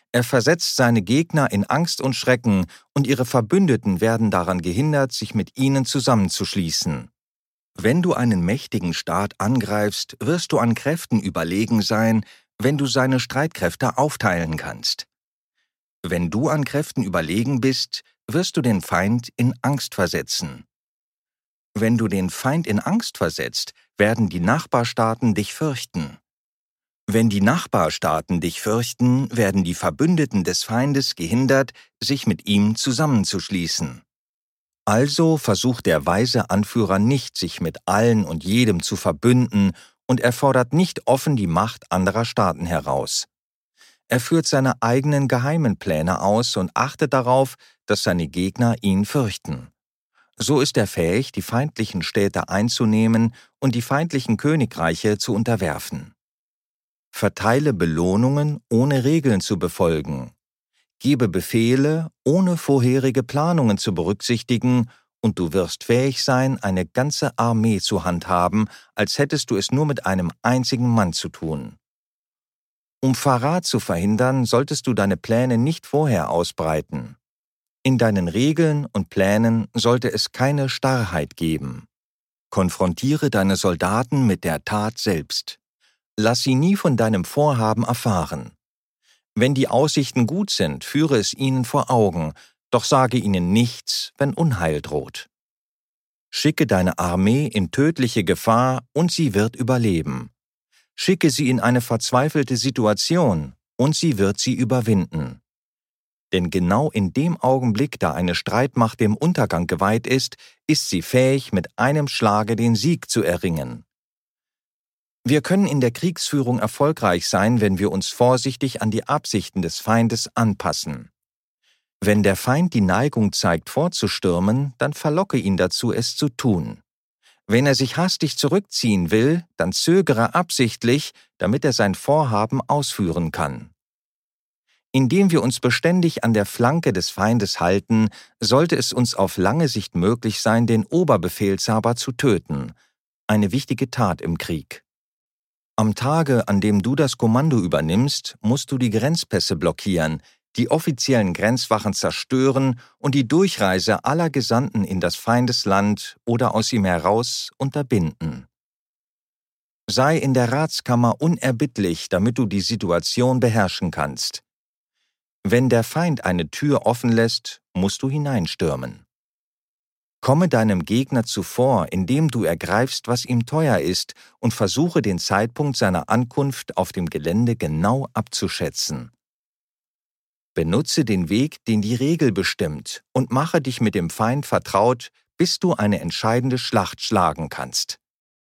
Er versetzt seine Gegner in Angst und Schrecken, und ihre Verbündeten werden daran gehindert, sich mit ihnen zusammenzuschließen. Wenn du einen mächtigen Staat angreifst, wirst du an Kräften überlegen sein, wenn du seine Streitkräfte aufteilen kannst. Wenn du an Kräften überlegen bist, wirst du den Feind in Angst versetzen. Wenn du den Feind in Angst versetzt, werden die Nachbarstaaten dich fürchten. Wenn die Nachbarstaaten dich fürchten, werden die Verbündeten des Feindes gehindert, sich mit ihm zusammenzuschließen. Also versucht der weise Anführer nicht, sich mit allen und jedem zu verbünden, und er fordert nicht offen die Macht anderer Staaten heraus. Er führt seine eigenen geheimen Pläne aus und achtet darauf, dass seine Gegner ihn fürchten. So ist er fähig, die feindlichen Städte einzunehmen und die feindlichen Königreiche zu unterwerfen. Verteile Belohnungen, ohne Regeln zu befolgen. Gebe Befehle, ohne vorherige Planungen zu berücksichtigen, und du wirst fähig sein, eine ganze Armee zu handhaben, als hättest du es nur mit einem einzigen Mann zu tun. Um Verrat zu verhindern, solltest du deine Pläne nicht vorher ausbreiten. In deinen Regeln und Plänen sollte es keine Starrheit geben. Konfrontiere deine Soldaten mit der Tat selbst. Lass sie nie von deinem Vorhaben erfahren. Wenn die Aussichten gut sind, führe es ihnen vor Augen, doch sage ihnen nichts, wenn Unheil droht. Schicke deine Armee in tödliche Gefahr, und sie wird überleben. Schicke sie in eine verzweifelte Situation, und sie wird sie überwinden. Denn genau in dem Augenblick, da eine Streitmacht dem Untergang geweiht ist sie fähig, mit einem Schlage den Sieg zu erringen. Wir können in der Kriegsführung erfolgreich sein, wenn wir uns vorsichtig an die Absichten des Feindes anpassen. Wenn der Feind die Neigung zeigt, vorzustürmen, dann verlocke ihn dazu, es zu tun. Wenn er sich hastig zurückziehen will, dann zögere absichtlich, damit er sein Vorhaben ausführen kann. Indem wir uns beständig an der Flanke des Feindes halten, sollte es uns auf lange Sicht möglich sein, den Oberbefehlshaber zu töten, eine wichtige Tat im Krieg. Am Tage, an dem du das Kommando übernimmst, musst du die Grenzpässe blockieren, die offiziellen Grenzwachen zerstören und die Durchreise aller Gesandten in das Feindesland oder aus ihm heraus unterbinden. Sei in der Ratskammer unerbittlich, damit du die Situation beherrschen kannst. Wenn der Feind eine Tür offen lässt, musst du hineinstürmen. Komme deinem Gegner zuvor, indem du ergreifst, was ihm teuer ist, und versuche den Zeitpunkt seiner Ankunft auf dem Gelände genau abzuschätzen. Benutze den Weg, den die Regel bestimmt, und mache dich mit dem Feind vertraut, bis du eine entscheidende Schlacht schlagen kannst.